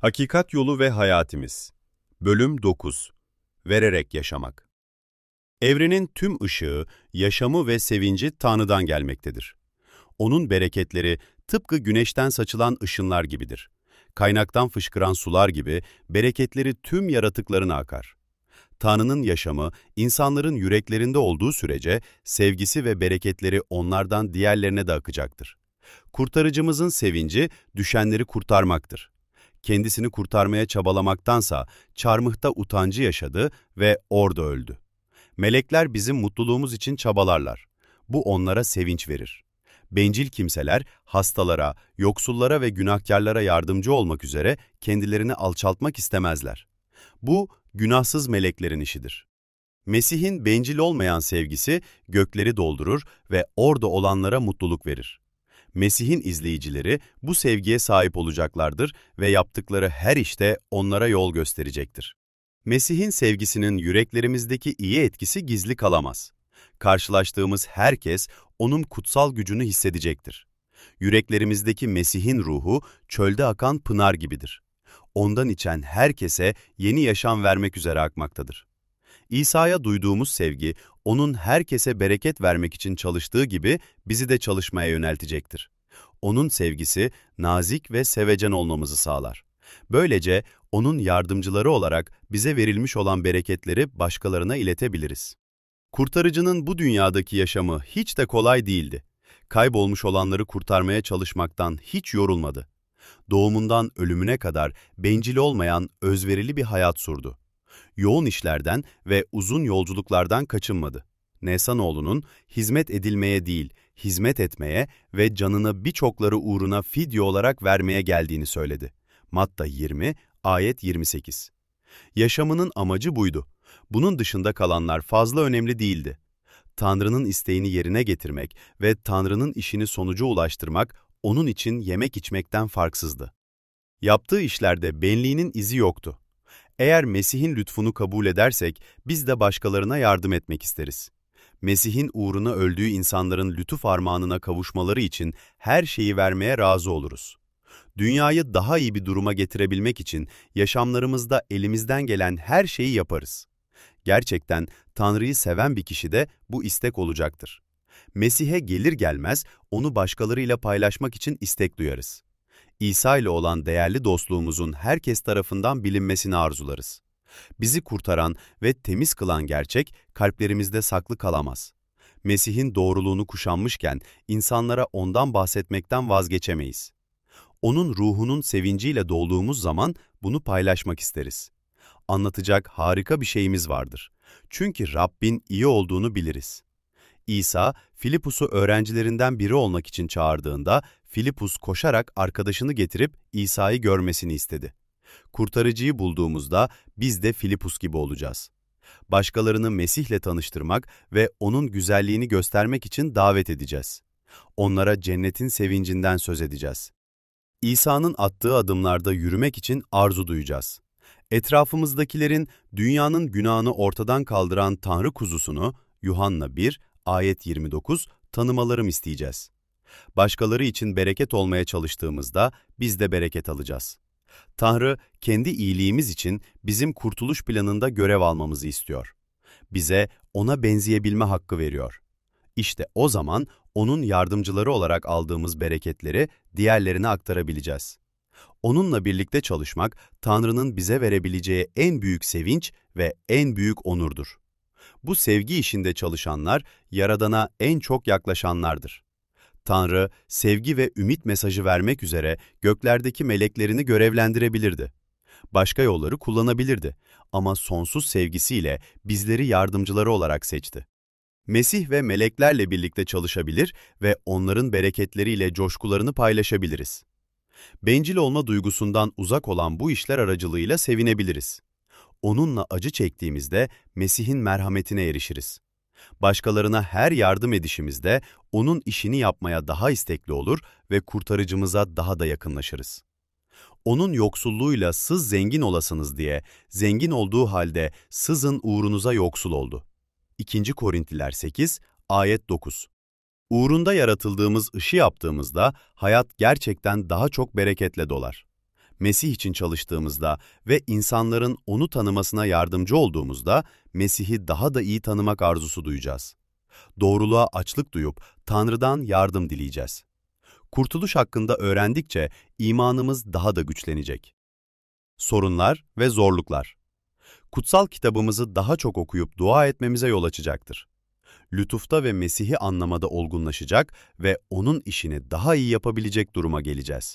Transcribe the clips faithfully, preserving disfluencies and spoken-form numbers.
Hakikat Yolu ve Hayatimiz Bölüm dokuz Vererek Yaşamak Evrenin tüm ışığı, yaşamı ve sevinci Tanrı'dan gelmektedir. Onun bereketleri tıpkı güneşten saçılan ışınlar gibidir. Kaynaktan fışkıran sular gibi bereketleri tüm yaratıklarına akar. Tanrı'nın yaşamı, insanların yüreklerinde olduğu sürece sevgisi ve bereketleri onlardan diğerlerine de akacaktır. Kurtarıcımızın sevinci, düşenleri kurtarmaktır. Kendisini kurtarmaya çabalamaktansa çarmıhta utancı yaşadı ve orada öldü. Melekler bizim mutluluğumuz için çabalarlar. Bu onlara sevinç verir. Bencil kimseler hastalara, yoksullara ve günahkarlara yardımcı olmak üzere kendilerini alçaltmak istemezler. Bu günahsız meleklerin işidir. Mesih'in bencil olmayan sevgisi gökleri doldurur ve orada olanlara mutluluk verir. Mesih'in izleyicileri bu sevgiye sahip olacaklardır ve yaptıkları her işte onlara yol gösterecektir. Mesih'in sevgisinin yüreklerimizdeki iyi etkisi gizli kalamaz. Karşılaştığımız herkes onun kutsal gücünü hissedecektir. Yüreklerimizdeki Mesih'in ruhu çölde akan pınar gibidir. Ondan içen herkese yeni yaşam vermek üzere akmaktadır. İsa'ya duyduğumuz sevgi, onun herkese bereket vermek için çalıştığı gibi bizi de çalışmaya yöneltecektir. Onun sevgisi, nazik ve sevecen olmamızı sağlar. Böylece onun yardımcıları olarak bize verilmiş olan bereketleri başkalarına iletebiliriz. Kurtarıcının bu dünyadaki yaşamı hiç de kolay değildi. Kaybolmuş olanları kurtarmaya çalışmaktan hiç yorulmadı. Doğumundan ölümüne kadar bencil olmayan özverili bir hayat sürdü. Yoğun işlerden ve uzun yolculuklardan kaçınmadı. Nesanoğlu'nun hizmet edilmeye değil, hizmet etmeye ve canını birçokları uğruna fidye olarak vermeye geldiğini söyledi. Matta yirmi, ayet yirmi sekiz. Yaşamının amacı buydu. Bunun dışında kalanlar fazla önemli değildi. Tanrı'nın isteğini yerine getirmek ve Tanrı'nın işini sonuca ulaştırmak onun için yemek içmekten farksızdı. Yaptığı işlerde benliğinin izi yoktu. Eğer Mesih'in lütfunu kabul edersek, biz de başkalarına yardım etmek isteriz. Mesih'in uğruna öldüğü insanların lütuf armağanına kavuşmaları için her şeyi vermeye razı oluruz. Dünyayı daha iyi bir duruma getirebilmek için yaşamlarımızda elimizden gelen her şeyi yaparız. Gerçekten Tanrı'yı seven bir kişi de bu istek olacaktır. Mesih'e gelir gelmez onu başkalarıyla paylaşmak için istek duyarız. İsa ile olan değerli dostluğumuzun herkes tarafından bilinmesini arzularız. Bizi kurtaran ve temiz kılan gerçek kalplerimizde saklı kalamaz. Mesih'in doğruluğunu kuşanmışken insanlara ondan bahsetmekten vazgeçemeyiz. Onun ruhunun sevinciyle dolduğumuz zaman bunu paylaşmak isteriz. Anlatacak harika bir şeyimiz vardır. Çünkü Rabbin iyi olduğunu biliriz. İsa, Filipus'u öğrencilerinden biri olmak için çağırdığında, Filipus koşarak arkadaşını getirip İsa'yı görmesini istedi. Kurtarıcıyı bulduğumuzda biz de Filipus gibi olacağız. Başkalarını Mesih'le tanıştırmak ve onun güzelliğini göstermek için davet edeceğiz. Onlara cennetin sevincinden söz edeceğiz. İsa'nın attığı adımlarda yürümek için arzu duyacağız. Etrafımızdakilerin dünyanın günahını ortadan kaldıran Tanrı kuzusunu, Yuhanna bir, ayet yirmi dokuz, tanımalarım isteyeceğiz. Başkaları için bereket olmaya çalıştığımızda biz de bereket alacağız. Tanrı, kendi iyiliğimiz için bizim kurtuluş planında görev almamızı istiyor. Bize ona benzeyebilme hakkı veriyor. İşte o zaman onun yardımcıları olarak aldığımız bereketleri diğerlerine aktarabileceğiz. Onunla birlikte çalışmak, Tanrı'nın bize verebileceği en büyük sevinç ve en büyük onurdur. Bu sevgi işinde çalışanlar, Yaradan'a en çok yaklaşanlardır. Tanrı, sevgi ve ümit mesajı vermek üzere göklerdeki meleklerini görevlendirebilirdi. Başka yolları kullanabilirdi ama sonsuz sevgisiyle bizleri yardımcıları olarak seçti. Mesih ve meleklerle birlikte çalışabilir ve onların bereketleriyle coşkularını paylaşabiliriz. Bencil olma duygusundan uzak olan bu işler aracılığıyla sevinebiliriz. Onunla acı çektiğimizde Mesih'in merhametine erişiriz. Başkalarına her yardım edişimizde onun işini yapmaya daha istekli olur ve kurtarıcımıza daha da yakınlaşırız. Onun yoksulluğuyla siz zengin olasınız diye, zengin olduğu halde sizin uğrunuza yoksul oldu. İkinci Korintiler sekiz, ayet dokuz. Uğrunda yaratıldığımız işi yaptığımızda hayat gerçekten daha çok bereketle dolar. Mesih için çalıştığımızda ve insanların onu tanımasına yardımcı olduğumuzda Mesih'i daha da iyi tanımak arzusu duyacağız. Doğruluğa açlık duyup Tanrı'dan yardım dileyeceğiz. Kurtuluş hakkında öğrendikçe imanımız daha da güçlenecek. Sorunlar ve zorluklar. Kutsal kitabımızı daha çok okuyup dua etmemize yol açacaktır. Lütufta ve Mesih'i anlamada olgunlaşacak ve onun işini daha iyi yapabilecek duruma geleceğiz.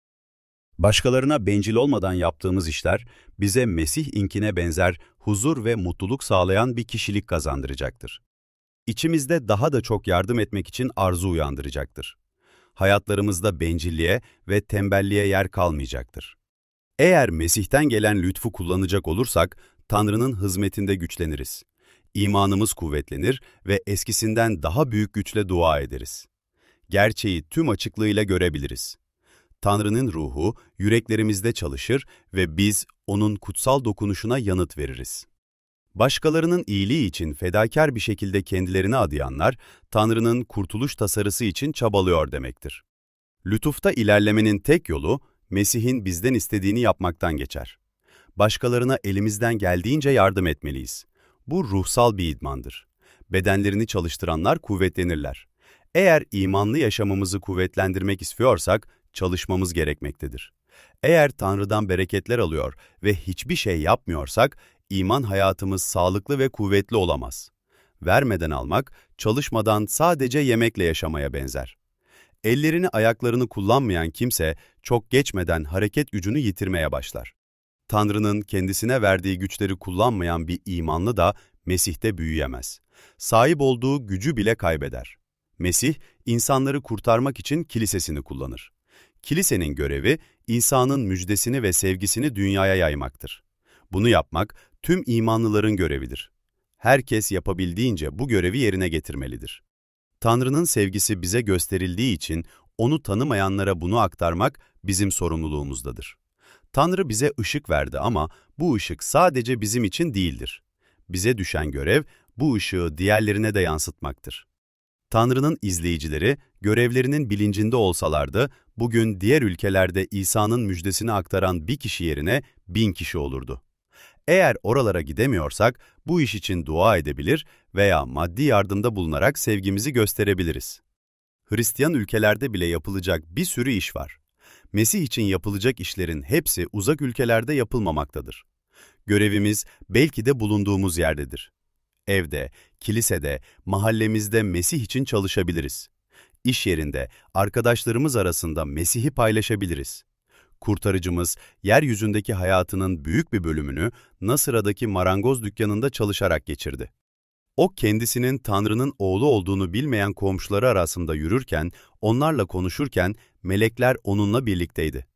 Başkalarına bencil olmadan yaptığımız işler, bize Mesih inkine benzer huzur ve mutluluk sağlayan bir kişilik kazandıracaktır. İçimizde daha da çok yardım etmek için arzu uyandıracaktır. Hayatlarımızda bencilliğe ve tembelliğe yer kalmayacaktır. Eğer Mesih'ten gelen lütfu kullanacak olursak, Tanrı'nın hizmetinde güçleniriz. İmanımız kuvvetlenir ve eskisinden daha büyük güçle dua ederiz. Gerçeği tüm açıklığıyla görebiliriz. Tanrı'nın ruhu yüreklerimizde çalışır ve biz onun kutsal dokunuşuna yanıt veririz. Başkalarının iyiliği için fedakar bir şekilde kendilerini adayanlar, Tanrı'nın kurtuluş tasarısı için çabalıyor demektir. Lütufta ilerlemenin tek yolu, Mesih'in bizden istediğini yapmaktan geçer. Başkalarına elimizden geldiğince yardım etmeliyiz. Bu ruhsal bir idmandır. Bedenlerini çalıştıranlar kuvvetlenirler. Eğer imanlı yaşamımızı kuvvetlendirmek istiyorsak, çalışmamız gerekmektedir. Eğer Tanrı'dan bereketler alıyor ve hiçbir şey yapmıyorsak, iman hayatımız sağlıklı ve kuvvetli olamaz. Vermeden almak, çalışmadan sadece yemekle yaşamaya benzer. Ellerini ayaklarını kullanmayan kimse, çok geçmeden hareket gücünü yitirmeye başlar. Tanrı'nın kendisine verdiği güçleri kullanmayan bir imanlı da Mesih'te büyüyemez. Sahip olduğu gücü bile kaybeder. Mesih, insanları kurtarmak için kilisesini kullanır. Kilisenin görevi, İsa'nın müjdesini ve sevgisini dünyaya yaymaktır. Bunu yapmak, tüm imanlıların görevidir. Herkes yapabildiğince bu görevi yerine getirmelidir. Tanrı'nın sevgisi bize gösterildiği için, onu tanımayanlara bunu aktarmak bizim sorumluluğumuzdadır. Tanrı bize ışık verdi ama bu ışık sadece bizim için değildir. Bize düşen görev, bu ışığı diğerlerine de yansıtmaktır. Tanrı'nın izleyicileri, görevlerinin bilincinde olsalardı, bugün diğer ülkelerde İsa'nın müjdesini aktaran bir kişi yerine bin kişi olurdu. Eğer oralara gidemiyorsak, bu iş için dua edebilir veya maddi yardımda bulunarak sevgimizi gösterebiliriz. Hristiyan ülkelerde bile yapılacak bir sürü iş var. Mesih için yapılacak işlerin hepsi uzak ülkelerde yapılmamaktadır. Görevimiz belki de bulunduğumuz yerdedir. Evde, kilisede, mahallemizde Mesih için çalışabiliriz. İş yerinde, arkadaşlarımız arasında Mesih'i paylaşabiliriz. Kurtarıcımız, yeryüzündeki hayatının büyük bir bölümünü Nasıra'daki marangoz dükkanında çalışarak geçirdi. O kendisinin Tanrı'nın oğlu olduğunu bilmeyen komşuları arasında yürürken, onlarla konuşurken melekler onunla birlikteydi.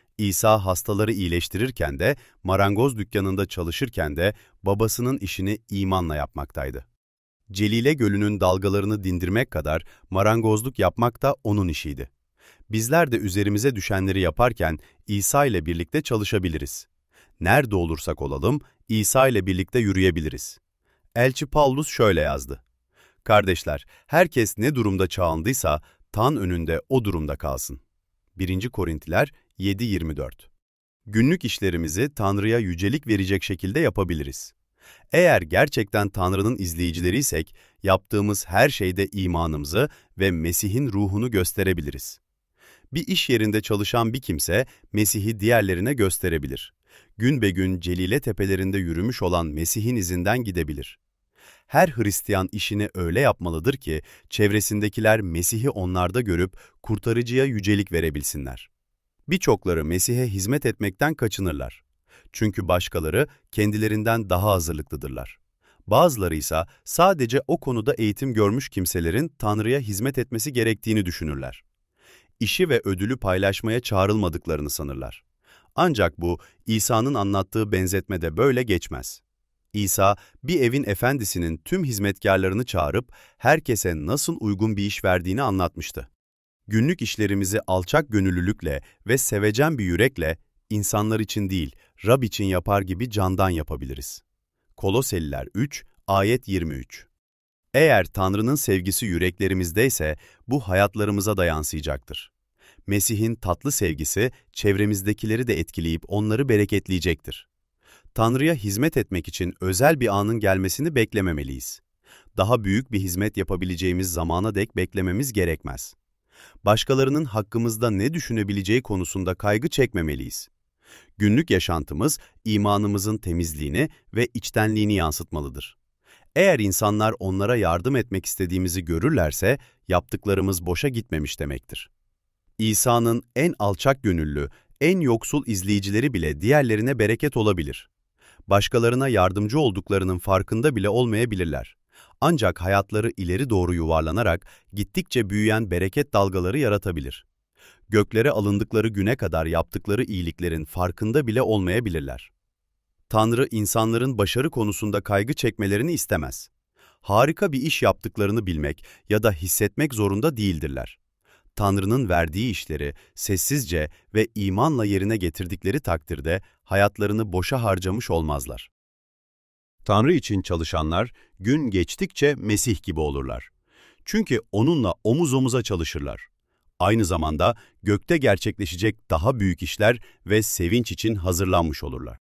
İsa hastaları iyileştirirken de, marangoz dükkanında çalışırken de babasının işini imanla yapmaktaydı. Celile Gölü'nün dalgalarını dindirmek kadar marangozluk yapmak da onun işiydi. Bizler de üzerimize düşenleri yaparken İsa ile birlikte çalışabiliriz. Nerede olursak olalım, İsa ile birlikte yürüyebiliriz. Elçi Pavlus şöyle yazdı: "Kardeşler, herkes ne durumda çağındıysa, Tan önünde o durumda kalsın." birinci Korintiler yedi yirmi dört. Günlük işlerimizi Tanrı'ya yücelik verecek şekilde yapabiliriz. Eğer gerçekten Tanrı'nın izleyicileriysek, yaptığımız her şeyde imanımızı ve Mesih'in ruhunu gösterebiliriz. Bir iş yerinde çalışan bir kimse, Mesih'i diğerlerine gösterebilir. Gün be gün Celile tepelerinde yürümüş olan Mesih'in izinden gidebilir. Her Hristiyan işini öyle yapmalıdır ki, çevresindekiler Mesih'i onlarda görüp kurtarıcıya yücelik verebilsinler. Birçokları Mesih'e hizmet etmekten kaçınırlar. Çünkü başkaları kendilerinden daha hazırlıklıdırlar. Bazıları ise sadece o konuda eğitim görmüş kimselerin Tanrı'ya hizmet etmesi gerektiğini düşünürler. İşi ve ödülü paylaşmaya çağrılmadıklarını sanırlar. Ancak bu, İsa'nın anlattığı benzetmede böyle geçmez. İsa, bir evin efendisinin tüm hizmetkarlarını çağırıp herkese nasıl uygun bir iş verdiğini anlatmıştı. Günlük işlerimizi alçak gönüllülükle ve sevecen bir yürekle, insanlar için değil, Rab için yapar gibi candan yapabiliriz. Koloseliler üç, ayet yirmi üç. Eğer Tanrı'nın sevgisi yüreklerimizdeyse, bu hayatlarımıza da yansıyacaktır. Mesih'in tatlı sevgisi çevremizdekileri de etkileyip onları bereketleyecektir. Tanrı'ya hizmet etmek için özel bir anın gelmesini beklememeliyiz. Daha büyük bir hizmet yapabileceğimiz zamana dek beklememiz gerekmez. Başkalarının hakkımızda ne düşünebileceği konusunda kaygı çekmemeliyiz. Günlük yaşantımız imanımızın temizliğini ve içtenliğini yansıtmalıdır. Eğer insanlar onlara yardım etmek istediğimizi görürlerse yaptıklarımız boşa gitmemiş demektir. İsa'nın en alçak gönüllü, en yoksul izleyicileri bile diğerlerine bereket olabilir. Başkalarına yardımcı olduklarının farkında bile olmayabilirler. Ancak hayatları ileri doğru yuvarlanarak gittikçe büyüyen bereket dalgaları yaratabilir. Göklere alındıkları güne kadar yaptıkları iyiliklerin farkında bile olmayabilirler. Tanrı insanların başarı konusunda kaygı çekmelerini istemez. Harika bir iş yaptıklarını bilmek ya da hissetmek zorunda değildirler. Tanrı'nın verdiği işleri sessizce ve imanla yerine getirdikleri takdirde hayatlarını boşa harcamış olmazlar. Tanrı için çalışanlar gün geçtikçe Mesih gibi olurlar. Çünkü onunla omuz omuza çalışırlar. Aynı zamanda gökte gerçekleşecek daha büyük işler ve sevinç için hazırlanmış olurlar.